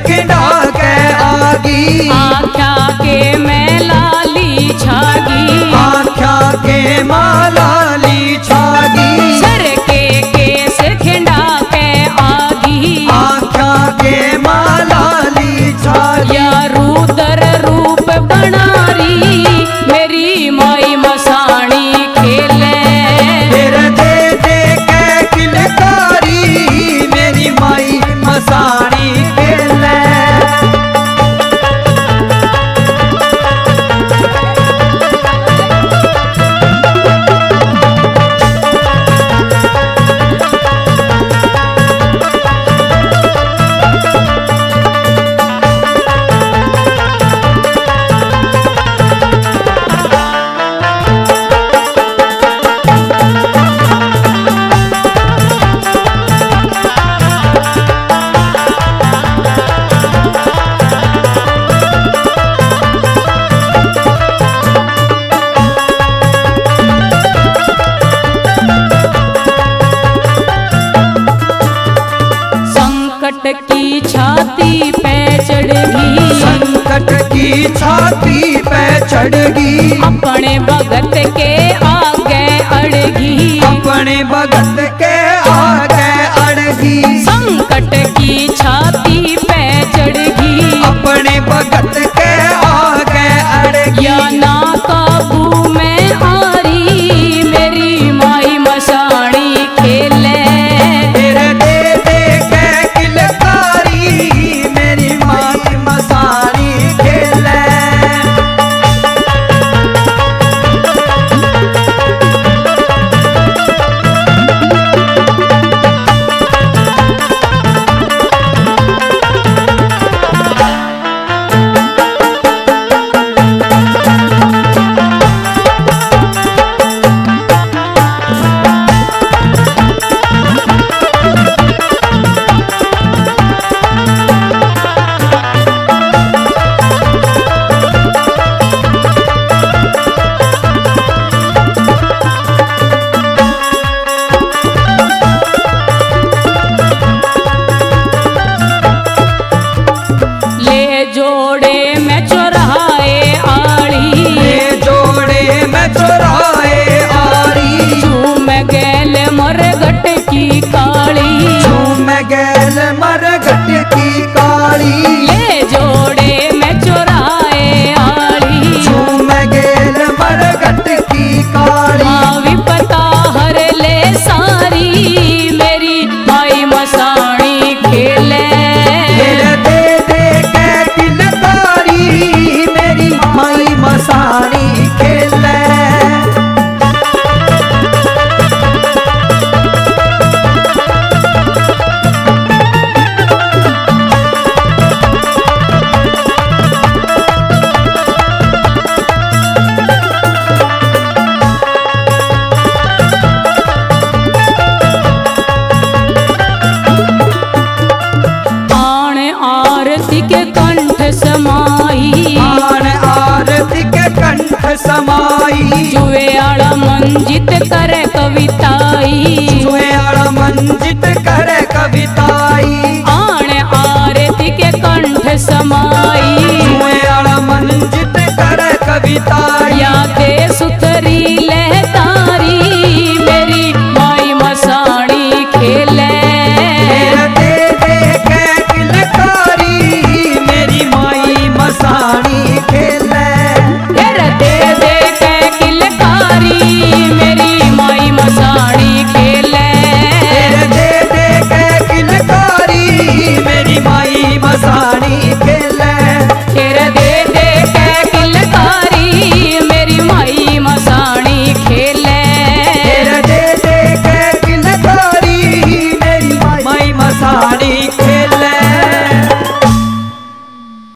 खिंडा के आगी। आख्या के मैं लाली छागी, आख्या के मालाली छागी। सर के केस खिंडा के आगी, आख्या के मालाली छागी। या रुद्र रूप बनारी मेरी माई मसाणी खेले। फिर दे दे के किलकारी मेरी माई मसाणी खेले। संकट की छाती पे चढ़गी, संकट की छाती पे चढ़गी। अपने भगत के आगे अड़गी, अपने भगत के आगे अड़गी। संकट की छाती पे चढ़गी, अपने भगत के आगे अड़गी। या ना काबू में आरी मेरी माई मसाणी खेले। फिर दे दे के किलकारी मेरी माई मसाणी खेले। ले जोड़े में चौराहे आड़ी, ये जोड़े में चुराए आरी। झूम गैल मरघट की काली, झूम गैल मरघट की काली। ले जोड़े में चौराहे आड़ी, झूम गैल मरघट की काली। माँ विपता हर ले सारी मेरी माई मसाणी खेले। फिर दे दे के किलकारी मेरी माई मसाणी खेले। आण आरती के कंठ समाई, आन आरती के कंठ समाई। जुए आड़ा मंजित करे कविताई, जुएड़ा मंजित करे कविताई। आण आरती के कंठ समाई, जुएड़ा मंजित करे कविताई। या दे सुख